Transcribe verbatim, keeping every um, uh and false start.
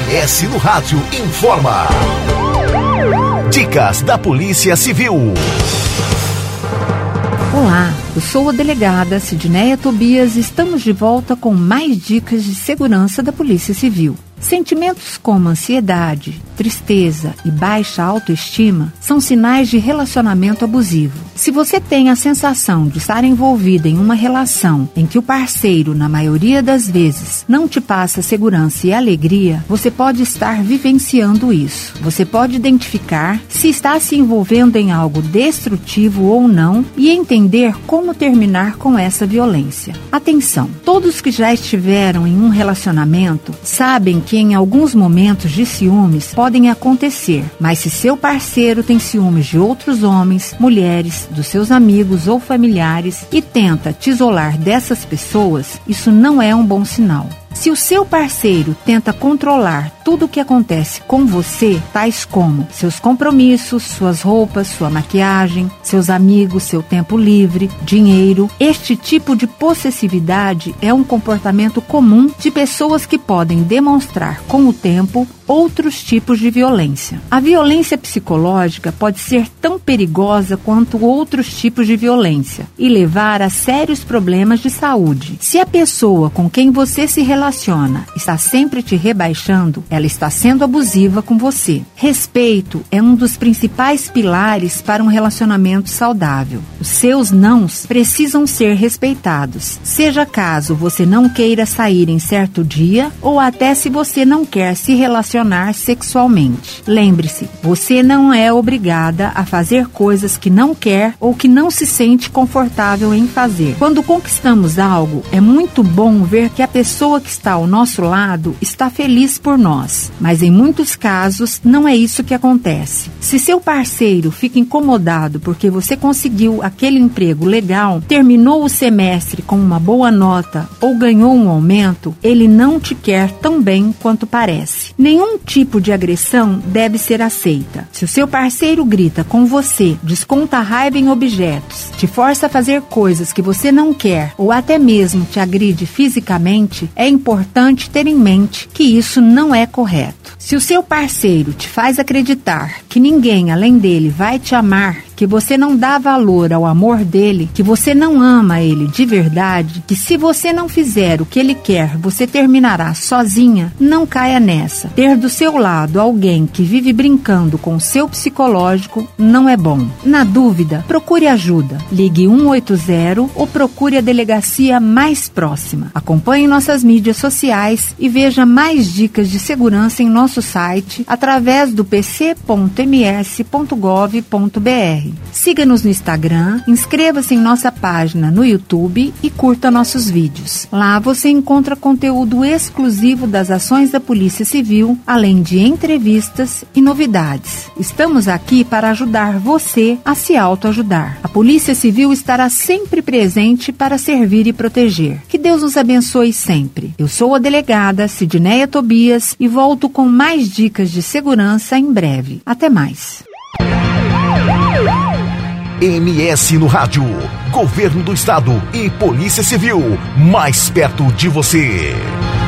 S no Rádio informa. Dicas da Polícia Civil. Olá, eu sou a delegada Sidneia Tobias e estamos de volta com mais dicas de segurança da Polícia Civil. Sentimentos como ansiedade, tristeza e baixa autoestima são sinais de relacionamento abusivo. Se você tem a sensação de estar envolvida em uma relação em que o parceiro, na maioria das vezes, não te passa segurança e alegria, você pode estar vivenciando isso. Você pode identificar se está se envolvendo em algo destrutivo ou não e entender como terminar com essa violência. Atenção! Todos que já estiveram em um relacionamento sabem que que em alguns momentos de ciúmes podem acontecer, mas se seu parceiro tem ciúmes de outros homens, mulheres, dos seus amigos ou familiares e tenta te isolar dessas pessoas, isso não é um bom sinal. Se o seu parceiro tenta controlar tudo o que acontece com você, tais como seus compromissos, suas roupas, sua maquiagem, seus amigos, seu tempo livre, dinheiro, este tipo de possessividade é um comportamento comum de pessoas que podem demonstrar com o tempo outros tipos de violência. A violência psicológica pode ser tão perigosa quanto outros tipos de violência e levar a sérios problemas de saúde. Se a pessoa com quem você se relaciona está sempre te rebaixando, ela está sendo abusiva com você. Respeito é um dos principais pilares para um relacionamento saudável. Os seus nãos precisam ser respeitados, seja caso você não queira sair em certo dia ou até se você não quer se relacionar sexualmente. Lembre-se, você não é obrigada a fazer coisas que não quer ou que não se sente confortável em fazer. Quando conquistamos algo, é muito bom ver que a pessoa que está ao nosso lado está feliz por nós, mas em muitos casos não é isso que acontece. Se seu parceiro fica incomodado porque você conseguiu aquele emprego legal, terminou o semestre com uma boa nota ou ganhou um aumento, ele não te quer tão bem quanto parece. Nenhum tipo de agressão deve ser aceita. Se o seu parceiro grita com você, desconta a raiva em objetos, te força a fazer coisas que você não quer ou até mesmo te agride fisicamente, é importante ter em mente que isso não é correto. Se o seu parceiro te faz acreditar que ninguém além dele vai te amar, que você não dá valor ao amor dele, que você não ama ele de verdade, que se você não fizer o que ele quer, você terminará sozinha, não caia nessa. Ter do seu lado alguém que vive brincando com o seu psicológico não é bom. Na dúvida, procure ajuda. Ligue um oito zero ou procure a delegacia mais próxima. Acompanhe nossas mídias sociais e veja mais dicas de segurança em nosso site através do p c ponto m s ponto gov ponto b r. Siga-nos no Instagram, inscreva-se em nossa página no YouTube e curta nossos vídeos. Lá você encontra conteúdo exclusivo das ações da Polícia Civil, além de entrevistas e novidades. Estamos aqui para ajudar você a se autoajudar. A Polícia Civil estará sempre presente para servir e proteger. Que Deus nos abençoe sempre. Eu sou a delegada Sidneia Tobias e volto com mais dicas de segurança em breve. Até mais. M S no Rádio, Governo do Estado e Polícia Civil, mais perto de você.